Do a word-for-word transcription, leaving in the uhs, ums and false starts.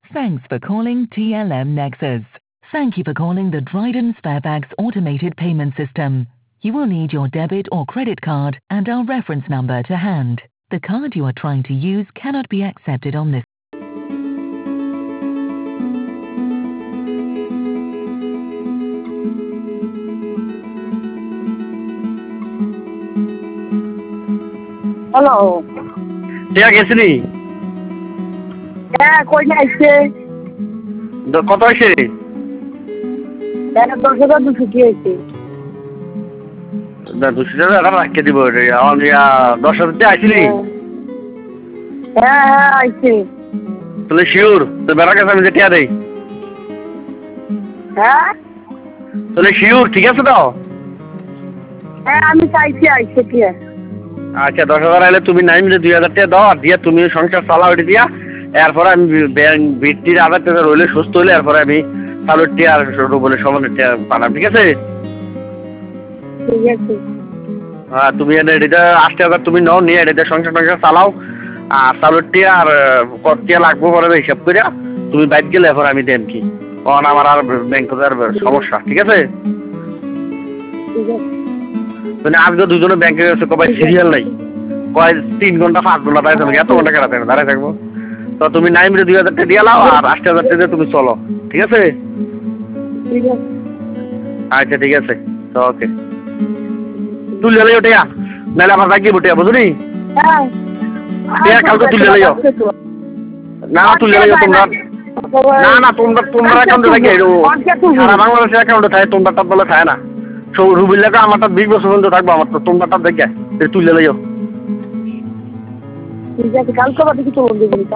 Thanks for calling T L M Nexus. Thank you for calling the Dryden Sparebags automated payment system. You will need your debit or credit card and our reference number to hand. The card you are trying to use cannot be accepted on this. Hello. টিয়া গেছিলি? হ্যাঁ কই আইছে? কত হয়েছে? দশ হাজার দুশো কি হয়েছে? দুশো টাকা রাখতে দিব। দশ হাজার দিয়ে আইছিলি? হ্যাঁ হ্যাঁ আইছে। তাহলে শিওর তো বেড়া গেছে আমি যে টিয়া দেই? হ্যাঁ তাহলে শিওর ঠিক আছে তো? হ্যাঁ আমি চাইছি আইছে কি? আচ্ছা দশ হাজার আইলে তুমি নাই মিলে দুই হাজার টাকা দাও, আর দিয়ে তুমি সংসার চালাও এটা দিয়া। এরপরে আমি ব্যাংক বৃত্তির আধার টাকা রইলে সুস্থ হইলে এরপরে আমি চালুর টিয়া আর বলে সমানের টিয়া পাঠাম, ঠিক আছে? ঠিক আছে। হ্যাঁ তুমি এটা আশি হাজার তুমি নাও, নিয়ে এটা সংসার টংসার চালাও। আর চালুর টিয়া আর কত টিয়া লাগবো পরে হিসাব করে তুমি বাইক গেলে এরপর আমি দেন কি, কারণ আমার আর ব্যাংকের সমস্যা, ঠিক আছে? ঠিক আছে। মানে আজকে দুজনে ব্যাংকে গেছে, কবাই সিরিয়াল নাই, কয় তিন ঘন্টা পাঁচ ঘন্টা দাঁড়িয়ে থাকবো, এত ঘন্টা কেনা থাকবে দাঁড়িয়ে থাকবো। তো তুমি নাই মিলে দুই হাজার টাকা দিয়ে লাও, আর আশি হাজার টাকা তুমি চলো, ঠিক আছে? ঠিক আছে। আচ্ছা ঠিক আছে, ওকে। তুলে লাইও টিয়া, নাহলে আমার রাখিয়ে টিয়া, বুঝলি? হ্যাঁ টিয়া কালকে তুলে লাইও। না তুলে লাইও তোমরা, না না তোমরা তোমরা অ্যাকাউন্টে থাকে, সারা বাংলাদেশের অ্যাকাউন্টে থাকে, তোমরা তার বলে থাকে না। সব রুবিল লেখা আমারটা বিশ বছর পর্যন্ত থাকবো, আমার তো তোমরা তার দেখে তুলে লাইও। ঠিক আছে কালকে বাদে কিছু বলবি।